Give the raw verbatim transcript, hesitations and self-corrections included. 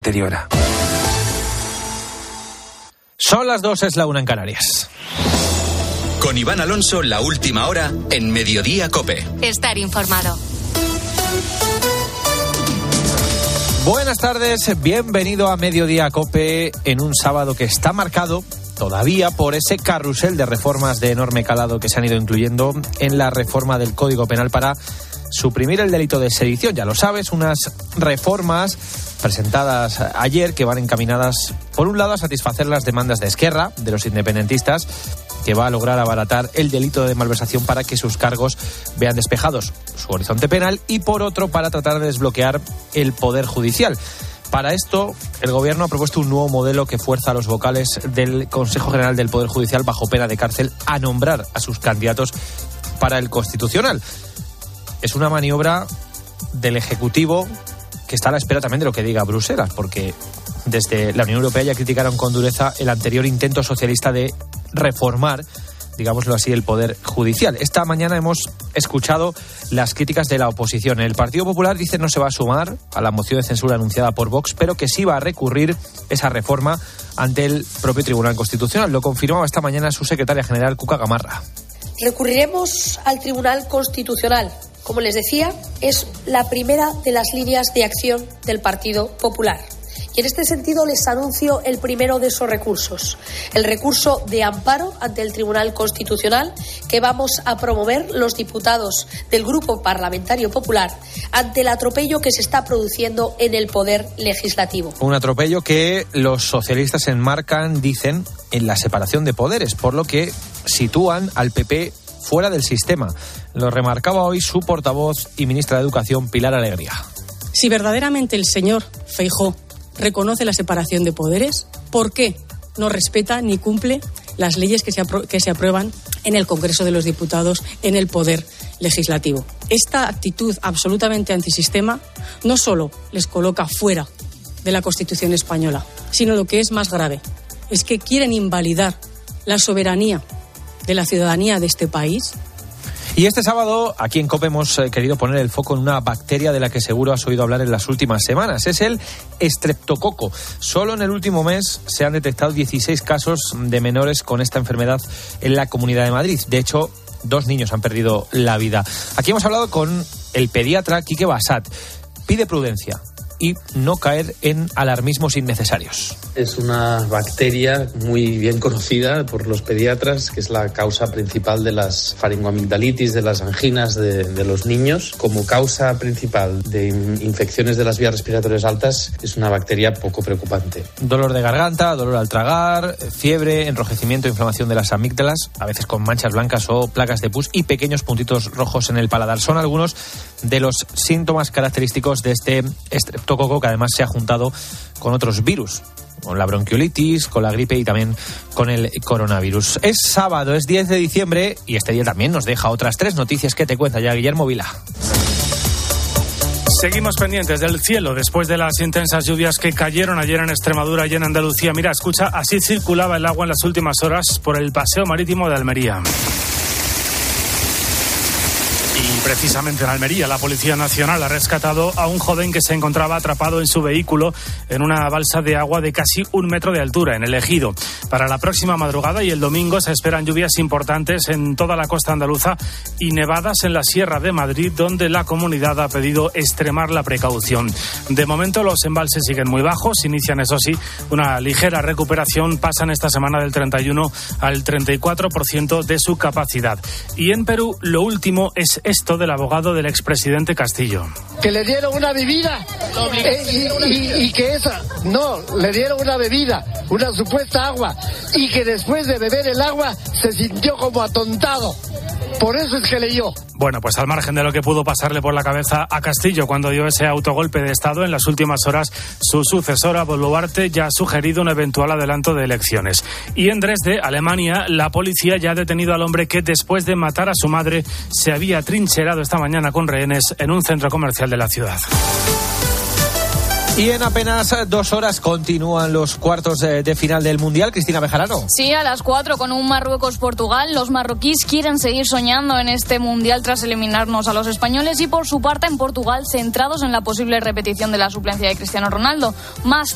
deteriora. Son las dos, es la una en Canarias. Con Iván Alonso, la última hora en Mediodía COPE. Estar informado. Buenas tardes, bienvenido a Mediodía COPE en un sábado que está marcado todavía por ese carrusel de reformas de enorme calado que se han ido incluyendo en la reforma del Código Penal para suprimir el delito de sedición. Ya lo sabes, unas reformas presentadas ayer que van encaminadas, por un lado, a satisfacer las demandas de Esquerra, de los independentistas, que va a lograr abaratar el delito de malversación para que sus cargos vean despejados su horizonte penal, y por otro, para tratar de desbloquear el Poder Judicial. Para esto, el Gobierno ha propuesto un nuevo modelo que fuerza a los vocales del Consejo General del Poder Judicial, bajo pena de cárcel, a nombrar a sus candidatos para el Constitucional. Es una maniobra del Ejecutivo que está a la espera también de lo que diga Bruselas, porque desde la Unión Europea ya criticaron con dureza el anterior intento socialista de reformar, digámoslo así, el Poder Judicial. Esta mañana hemos escuchado las críticas de la oposición. El Partido Popular dice no se va a sumar a la moción de censura anunciada por Vox, pero que sí va a recurrir esa reforma ante el propio Tribunal Constitucional. Lo confirmaba esta mañana su secretaria general, Cuca Gamarra. Recurriremos al Tribunal Constitucional. Como les decía, es la primera de las líneas de acción del Partido Popular. Y en este sentido les anuncio el primero de esos recursos, el recurso de amparo ante el Tribunal Constitucional que vamos a promover los diputados del Grupo Parlamentario Popular ante el atropello que se está produciendo en el Poder Legislativo. Un atropello que los socialistas enmarcan, dicen, en la separación de poderes, por lo que sitúan al P P fuera del sistema. Lo remarcaba hoy su portavoz y ministra de Educación, Pilar Alegría. Si verdaderamente el señor Feijóo reconoce la separación de poderes, ¿por qué no respeta ni cumple las leyes que se, apro- que se aprueban en el Congreso de los Diputados, en el Poder Legislativo? Esta actitud absolutamente antisistema no solo les coloca fuera de la Constitución española, sino lo que es más grave, es que quieren invalidar la soberanía de la ciudadanía de este país. Y este sábado, aquí en COPE, hemos eh, querido poner el foco en una bacteria de la que seguro has oído hablar en las últimas semanas. Es el estreptococo. Solo en el último mes se han detectado dieciséis casos de menores con esta enfermedad en la Comunidad de Madrid. De hecho, dos niños han perdido la vida. Aquí hemos hablado con el pediatra Quique Bassat. Pide prudencia y no caer en alarmismos innecesarios. Es una bacteria muy bien conocida por los pediatras, que es la causa principal de las faringoamigdalitis, de las anginas de, de los niños. Como causa principal de in- infecciones de las vías respiratorias altas, es una bacteria poco preocupante. Dolor de garganta, dolor al tragar, fiebre, enrojecimiento, inflamación de las amígdalas, a veces con manchas blancas o placas de pus, y pequeños puntitos rojos en el paladar. Son algunos de los síntomas característicos de este estreptococo, que además se ha juntado con otros virus, con la bronquiolitis, con la gripe y también con el coronavirus. Es sábado, es diez de diciembre, y este día también nos deja otras tres noticias que te cuenta ya Guillermo Vila. Seguimos pendientes del cielo después de las intensas lluvias que cayeron ayer en Extremadura y en Andalucía. Mira, escucha, así circulaba el agua en las últimas horas por el paseo marítimo de Almería. Y precisamente en Almería, la Policía Nacional ha rescatado a un joven que se encontraba atrapado en su vehículo en una balsa de agua de casi un metro de altura en el Ejido. Para la próxima madrugada y el domingo se esperan lluvias importantes en toda la costa andaluza y nevadas en la Sierra de Madrid, donde la comunidad ha pedido extremar la precaución. De momento los embalses siguen muy bajos, inician eso sí una ligera recuperación, pasan esta semana del treinta y uno al treinta y cuatro por ciento de su capacidad. Y en Perú lo último es esto del abogado del expresidente Castillo. Que le dieron una bebida eh, y, y, y que esa, no, le dieron una bebida, una supuesta agua, y que después de beber el agua se sintió como atontado. Por eso es que leyó. Bueno, pues al margen de lo que pudo pasarle por la cabeza a Castillo cuando dio ese autogolpe de Estado, en las últimas horas su sucesora Boluarte ya ha sugerido un eventual adelanto de elecciones. Y en Dresde, Alemania, la policía ya ha detenido al hombre que después de matar a su madre se había trincherado esta mañana con rehenes en un centro comercial de la ciudad. Y en apenas dos horas continúan los cuartos de, de final del Mundial. Cristina Bejarano. Sí, a las cuatro con un Marruecos-Portugal. Los marroquíes quieren seguir soñando en este Mundial tras eliminarnos a los españoles y por su parte en Portugal centrados en la posible repetición de la suplencia de Cristiano Ronaldo. Más